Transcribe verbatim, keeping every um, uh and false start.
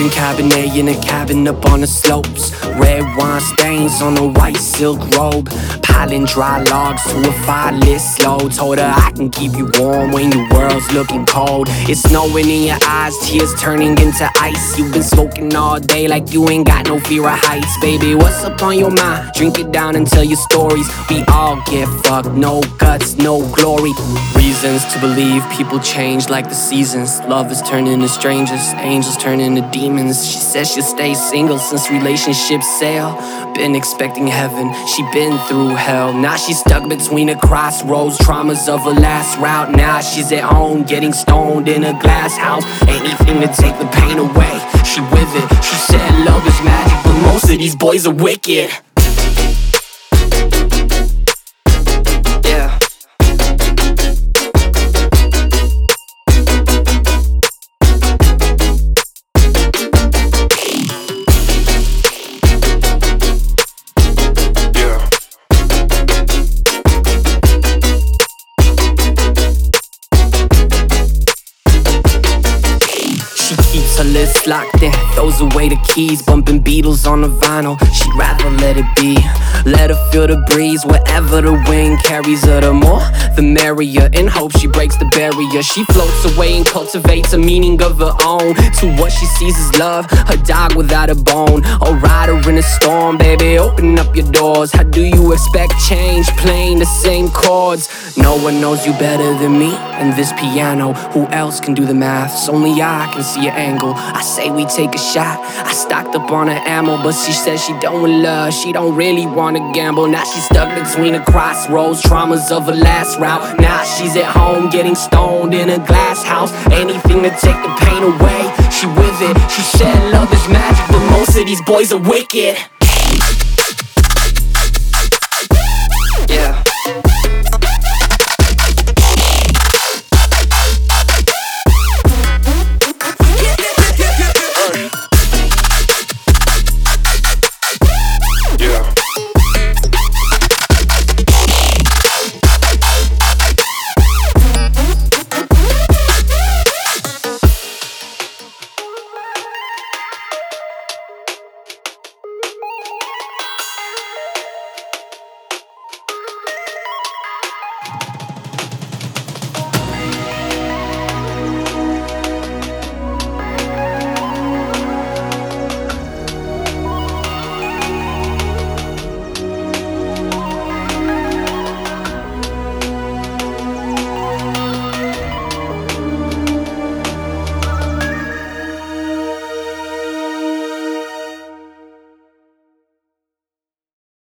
Sipping Cabernet in a cabin up on the slopes. Red wine stains on a white silk robe. Piling dry logs to a fire lit slow. Told her I can keep you warm when your world's looking cold. It's snowing in your eyes, tears turning into ice. You've been smoking all day like you ain't got no fear of heights. Baby, what's up on your mind? Drink it down and tell your stories. We all get fucked, no guts, no glory. Reasons to believe people change like the seasons. Lovers turn into strangers, angels turn into demons. She says she'll stay single since relationships sail. Been expecting heaven, she been through hell. Now she's stuck between a crossroads, traumas of her last route. Now she's at home getting stoned in a glass house. Anything to take the pain away, she with it. She said love is magic, but most of these boys are wicked. Yeah. Keeps her list locked in, throws away the keys, bumping Beatles on the vinyl. She'd rather let it be, let her feel the breeze. Wherever the wind carries her, the more, the merrier. In hope she breaks the barrier, she floats away and cultivates a meaning of her own. To what she sees as love, a dog without a bone. A rider in a storm, baby, open up your doors. How do you expect change, playing the same chords? No one knows you better than me and this piano. Who else can do the maths? Only I can see your angle. I say we take a shot, I stocked up on her ammo. But she says she don't want love, she don't really wanna gamble. Now she's stuck between a crossroads, traumas of her last route. Now she's at home getting stoned in a glass house. Anything to take the pain away, she with it. She said love is magic, but most of these boys are wicked.